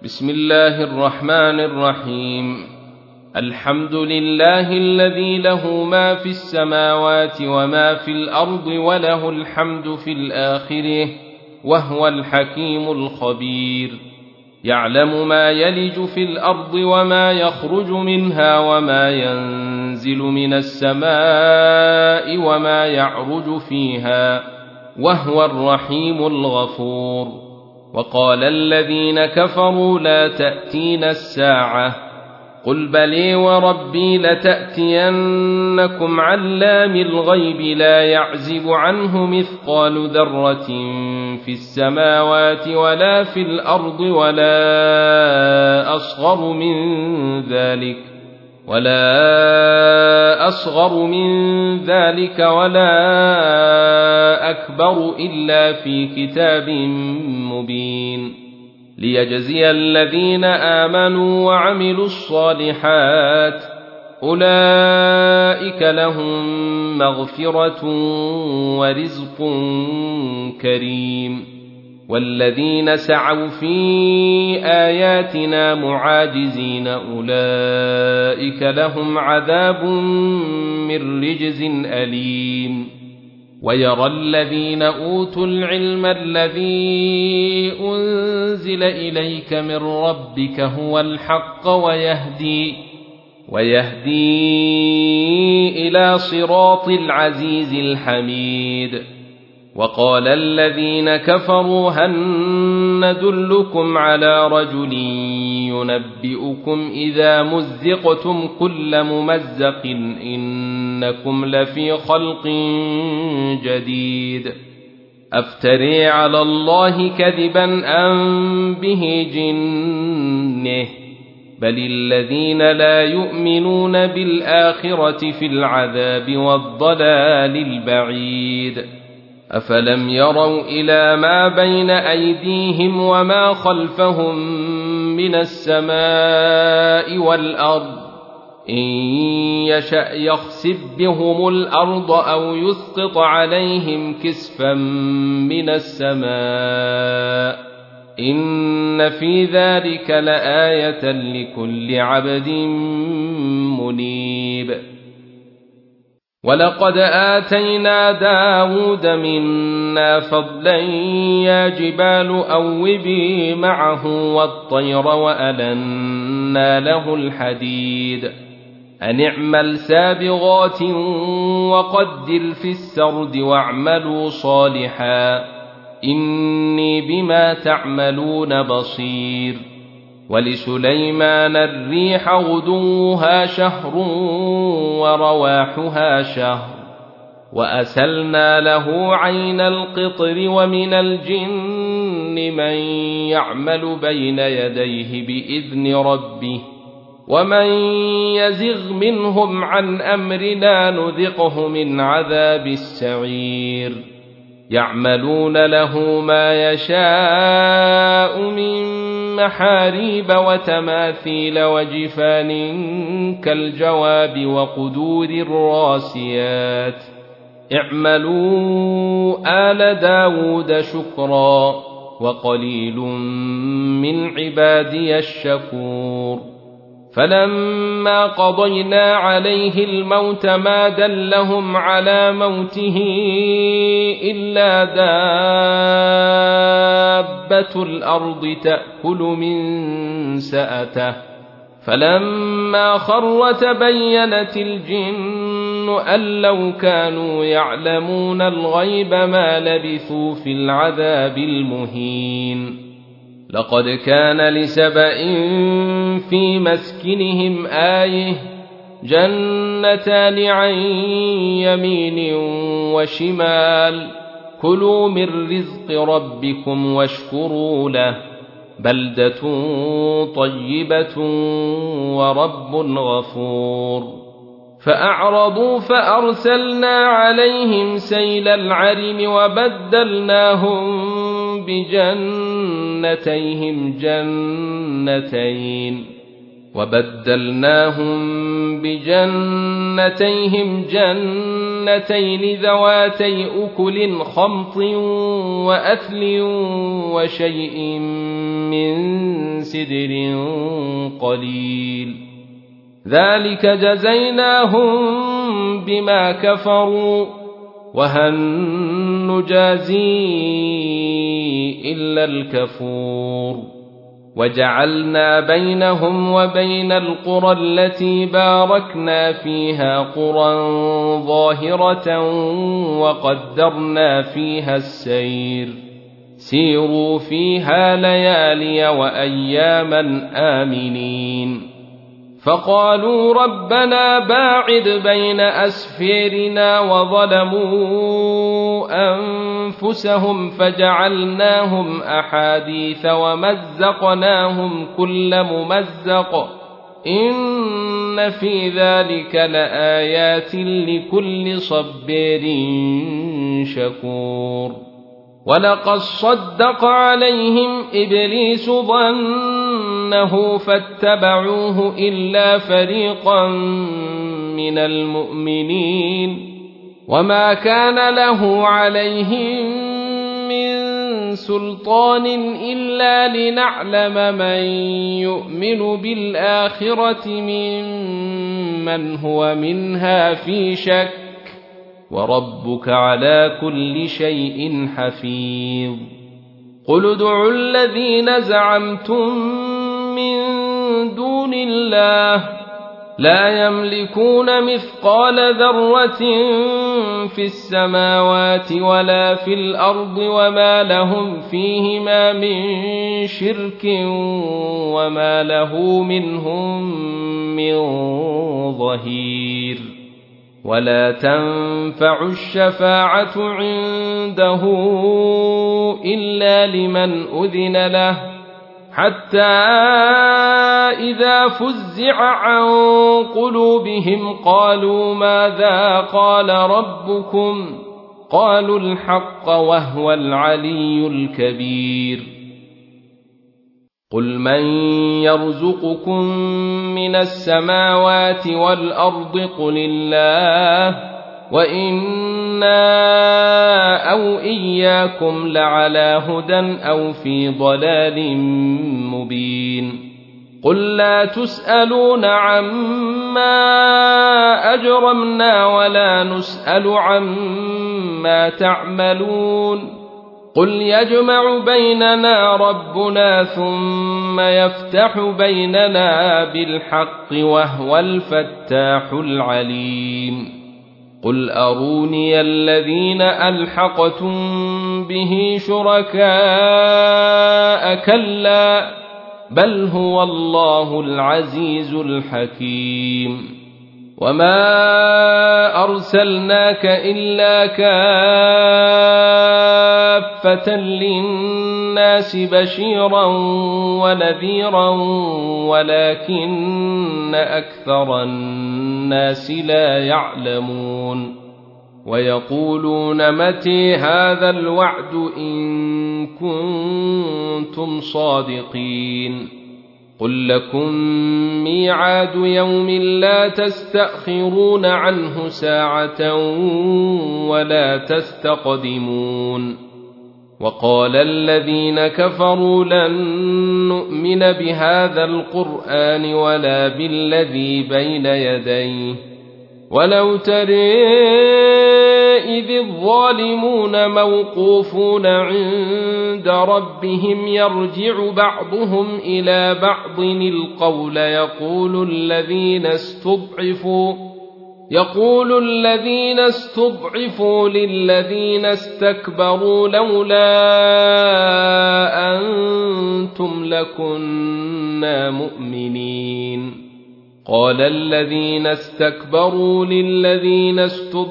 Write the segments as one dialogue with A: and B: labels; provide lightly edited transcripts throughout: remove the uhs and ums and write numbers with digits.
A: بسم الله الرحمن الرحيم. الحمد لله الذي له ما في السماوات وما في الأرض وله الحمد في الآخرة وهو الحكيم الخبير. يعلم ما يلج في الأرض وما يخرج منها وما ينزل من السماء وما يعرج فيها وهو الرحيم الغفور. وقال الذين كفروا لا تأتينا الساعة قل بلي وربي لتأتينكم علام الغيب لا يعزب عنه مثقال ذرة في السماوات ولا في الأرض ولا أصغر من ذلك ولا أكبر إلا في كتاب مبين ليجزي الذين آمنوا وعملوا الصالحات أولئك لهم مغفرة ورزق كريم. والذين سعوا في آياتنا معاجزين أولئك لهم عذاب من رجز أليم. ويرى الذين أوتوا العلم الذي أنزل إليك من ربك هو الحق ويهدي إلى صراط العزيز الحميد. وقال الذين كفروا هل ندلكم على رجل ينبئكم إذا مزقتم كل ممزق إنكم لفي خلق جديد أفتري على الله كذبا أم به جنه بل الذين لا يؤمنون بالآخرة في العذاب والضلال البعيد. أفلم يروا إلى ما بين أيديهم وما خلفهم من السماء والأرض إن يشأ يخسف بهم الأرض أو يسقط عليهم كسفا من السماء إن في ذلك لآية لكل عبد منيب. ولقد آتينا داود منا فضلا يا جبال أوبي معه والطير وألنا له الحديد أن اعمل سابغات وقدر في السرد واعملوا صالحا إني بما تعملون بصير. ولسليمان الريح غدوها شهر ورواحها شهر وأسلنا له عين القطر ومن الجن من يعمل بين يديه بإذن ربه ومن يزغ منهم عن أمرنا نذقه من عذاب السعير. يعملون له ما يشاء من محاريب وتماثيل وجفان كالجواب وقدور الراسيات اعملوا آل داود شكرا وقليل من عبادي الشكور. فلما قضينا عليه الموت ما دلهم على موته إلا دابة الأرض تأكل من سأته فلما خر تبينت الجن أن لو كانوا يعلمون الغيب ما لبثوا في العذاب المهين. لقد كان لسبإ في مسكنهم آية جنتان عن يمين وشمال كلوا من رزق ربكم واشكروا له بلدة طيبة ورب غفور. فأعرضوا فأرسلنا عليهم سيل العرم وبدلناهم بجنتيهم جنتين اثنتين ذواتي أكل خمط وأثل وشيء من سدر قليل ذلك جزيناهم بما كفروا وهل نجازي إلا الكفور وجعلنا بينهم وبين القرى التي باركنا فيها قرى ظاهرة وقدرنا فيها السير سيروا فيها ليالي وأياما آمنين فقالوا ربنا باعد بين أسفيرنا وظلموا أنفسهم فجعلناهم أحاديث ومزقناهم كل ممزق إن في ذلك لآيات لكل صبير شكور ولقد صدق عليهم إبليس ظنه فاتبعوه إلا فريقا من المؤمنين وما كان له عليهم من سلطان إلا لنعلم من يؤمن بالآخرة ممن هو منها في شك وربك على كل شيء حفيظ قل ادعوا الذين زعمتم من دون الله لا يملكون مثقال ذرة في السماوات ولا في الأرض وما لهم فيهما من شرك وما له منهم من ظهير ولا تنفع الشفاعة عنده إلا لمن أذن له حتى إذا فزع عن قلوبهم قالوا ماذا قال ربكم قالوا الحق وهو العلي الكبير قل من يرزقكم من السماوات والأرض قل الله وإنا أو إياكم لعلى هدى أو في ضلال مبين قل لا تسألون عما أجرمنا ولا نسأل عما تعملون قل يجمع بيننا ربنا ثم يفتح بيننا بالحق وهو الفتاح العليم قل أروني الذين ألحقتم به شركاء كلا بل هو الله العزيز الحكيم وما أرسلناك إلا كافة للناس بشيرا ونذيرا ولكن أكثر الناس لا يعلمون ويقولون متى هذا الوعد إن كنتم صادقين قل لكم ميعاد يوم لا تستأخرون عنه ساعة ولا تستقدمون وقال الذين كفروا لن نؤمن بهذا القرآن ولا بالذي بين يديه ولو ترى إذ الظالمون موقوفون عند ربهم يرجع بعضهم إلى بعض القول يقول الذين استضعفوا للذين استكبروا لولا أنتم لكنا مؤمنين قال الذين استكبروا للذين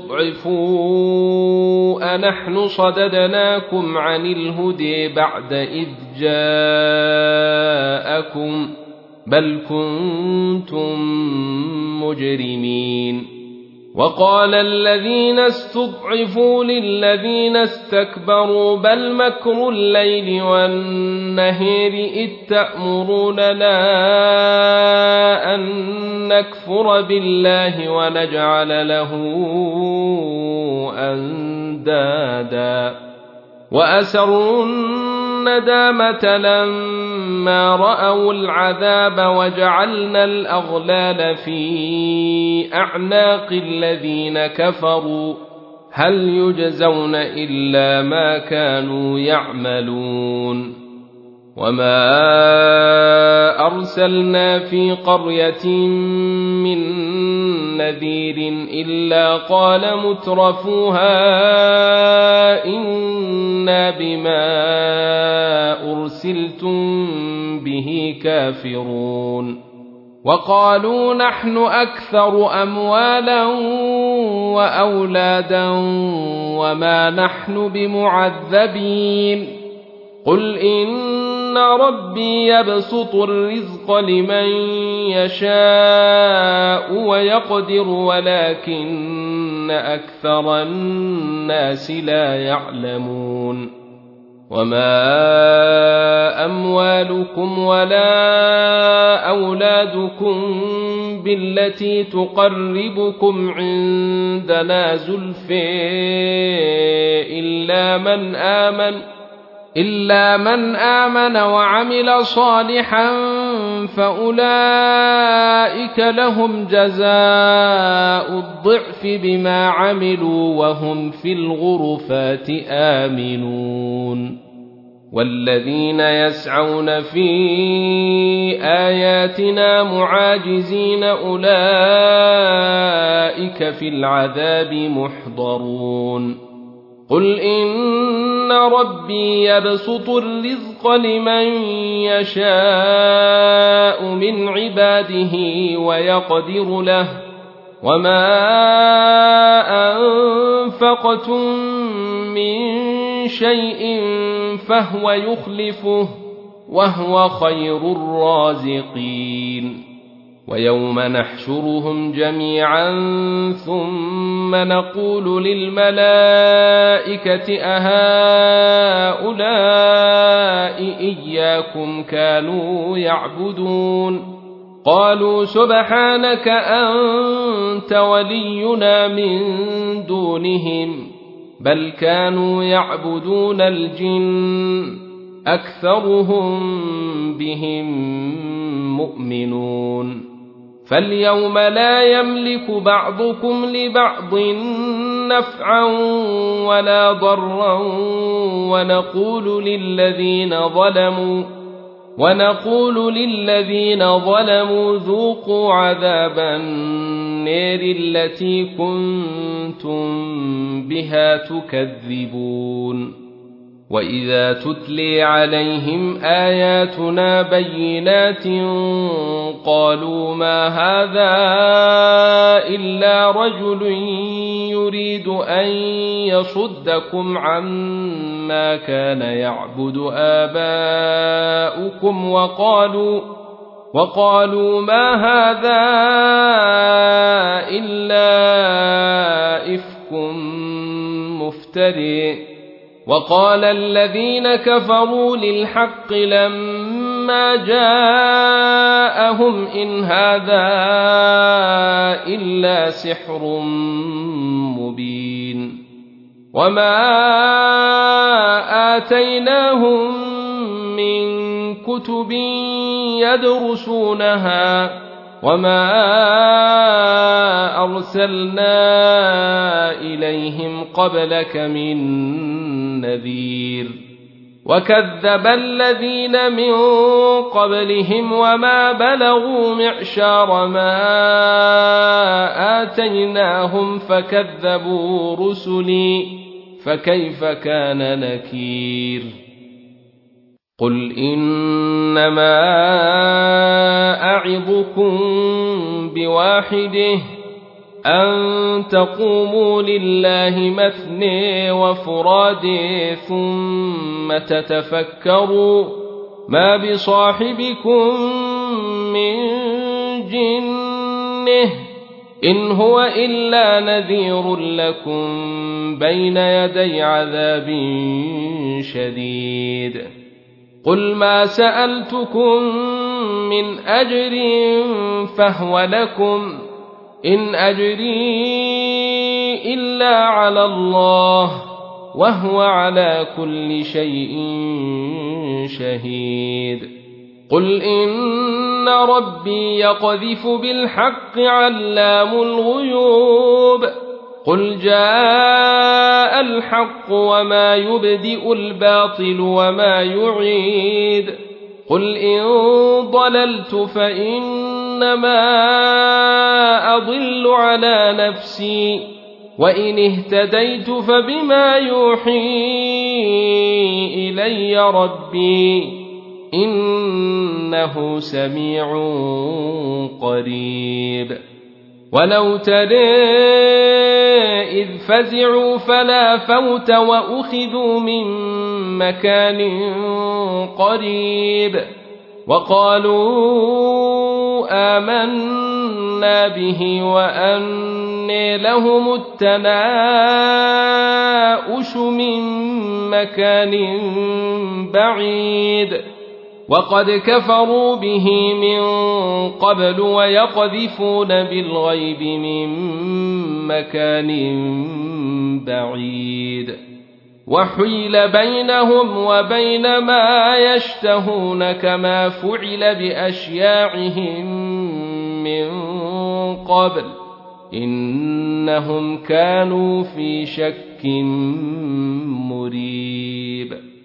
A: استضعفوا أنحن صددناكم عن الهدى بعد إذ جاءكم بل كنتم مجرمين وقال الذين استضعفوا للذين استكبروا بل مكر الليل والنهار إذ تأمروننا أن نكفر بالله ونجعل له أندادا وأسروا الندامة لما رأوا العذاب وجعلنا الأغلال في أعناق الذين كفروا هل يجزون إلا ما كانوا يعملون وما أرسلنا في قرية من نذير إلا قال مترفوها إنا بما أرسلتم به كافرون وقالوا نحن أكثر أموالا وأولادا وما نحن بمعذبين قل إن ربي يبسط الرزق لمن يشاء ويقدر ولكن أكثر الناس لا يعلمون وما أموالكم ولا أولادكم بالتي تقربكم عندنا زلفى إلا من آمن وعمل صالحا فأولئك لهم جزاء الضعف بما عملوا وهم في الغرفات آمنون والذين يسعون في آياتنا معاجزين أولئك في العذاب محضرون قل إن ربي يبسط الرزق لمن يشاء من عباده ويقدر له وما أنفقتم من شيء فهو يخلفه وهو خير الرازقين ويوم نحشرهم جميعا ثم نقول للملائكة أهؤلاء إياكم كانوا يعبدون قالوا سبحانك أنت ولينا من دونهم بل كانوا يعبدون الجن أكثرهم بهم مؤمنون فاليوم لا يملك بعضكم لبعض نفعا ولا ضرا ونقول للذين ظلموا ذوقوا عذاب النار التي كنتم بها تكذبون وإذا تتلي عليهم آياتنا بينات قالوا ما هذا إلا رجل يريد أن يصدكم عما كان يعبد آباؤكم وقالوا ما هذا إلا إفك مفتري وقال الذين كفروا للحق لما جاءهم إن هذا إلا سحر مبين وما آتيناهم من كتب يدرسونها وما أرسلنا إليهم قبلك من نذير وكذب الذين من قبلهم وما بلغوا معشار ما آتيناهم فكذبوا رسلي فكيف كان نكير قل إنما أعظكم بواحده أن تقوموا لله مثني وفرادي ثم تتفكروا ما بصاحبكم من جنه إن هو إلا نذير لكم بين يدي عذاب شديد قل ما سألتكم من أجر فهو لكم إن أجري إلا على الله وهو على كل شيء شهيد قل إن ربي يقذف بالحق علام الغيوب قل جاء الحق وما يبدئ الباطل وما يعيد قل إن ضللت فإنما أضل على نفسي وإن اهتديت فبما يوحي إلي ربي إنه سميع قريب ولو ترى إذ فزعوا فلا فوت وأخذوا من مكان قريب وقالوا آمنا به وأنى لهم التناؤش من مكان بعيد وقد كفروا به من قبل ويقذفون بالغيب من مكان بعيد وحيل بينهم وبين ما يشتهون كما فعل بأشياعهم من قبل إنهم كانوا في شك مريب